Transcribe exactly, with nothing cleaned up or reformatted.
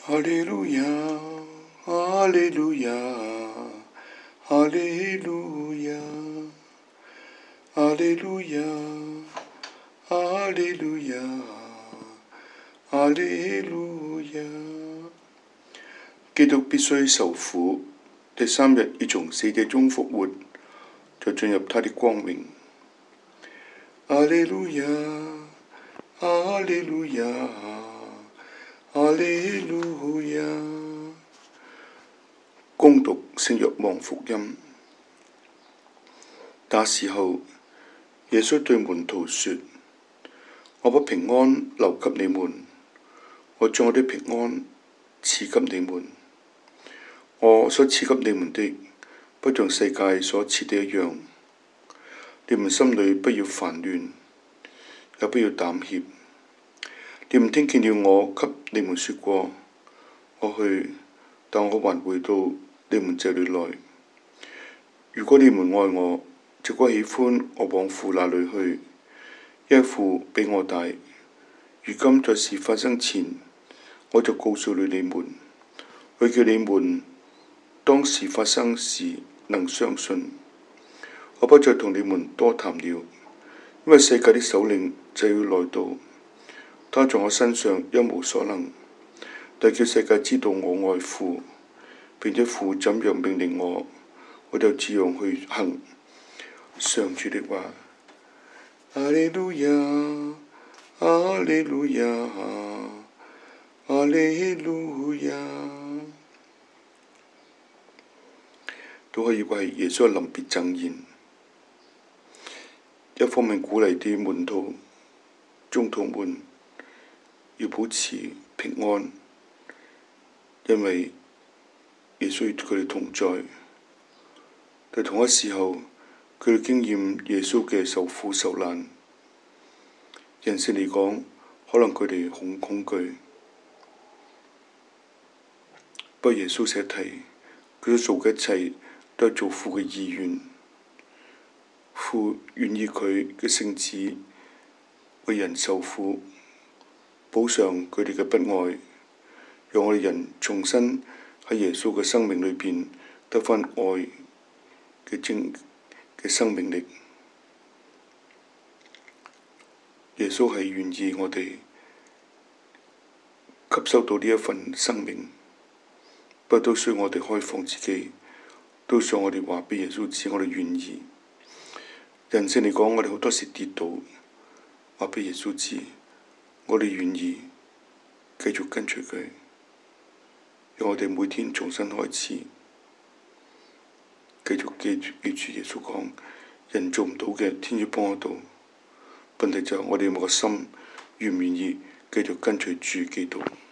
哈利路亞，哈利路亞，哈利路亞，哈利路亞，哈利路亞，哈利路亞。基督必須受苦，第三日要從死者中復活，就進入他的光榮。哈利路亞，哈利路亞，哈利路亞。恭讀聖若望福音。那時候，耶穌對門徒說：我把平安留給你們，我將我的平安賜給你們。我所賜給你們的，不像世界所賜的一樣。你們心裏不要煩亂，也不要膽怯。你們聽見了我給你們說過，我去，但我還回到你們這裏來。如果你們愛我，就該喜歡我往父那裏去，因為父比我大。如今在事發生前，我就告訴了你們，為叫你們當事發生時能相信。我不再同你們多談了，因為世界的首領就要來到，他在我身上一無所能，但叫世界知道我愛父，並且父怎樣命令我，我就這樣去行。上主的話。哈利路亞，哈利路亞，哈利路亞。都可以話係耶穌嘅臨別贈言，一方面鼓勵啲門徒、宗徒們要保持平安，因為耶穌與佢哋同在。但同一時候，佢哋經驗耶穌嘅受苦受難，人性嚟講，可能佢哋好恐懼。不過耶穌寫題，佢所做嘅一切都係做父嘅意願。父願意佢嘅聖子為人受苦，補償佢哋嘅不愛，讓我哋人重新喺耶穌嘅生命裏邊得返愛嘅精嘅生命力。耶穌係願意我哋吸收到呢一份生命，不過都需要我哋開放自己，都需要我哋話俾耶穌知，我哋願意。人性嚟講，我哋好多時跌倒，話俾耶穌知，我哋願意繼續跟隨佢，讓我哋每天重新開始，繼續記住記住耶穌講，人做唔到嘅，天主幫得到。問題就係我哋有冇個心，願唔願意繼續跟隨主基督。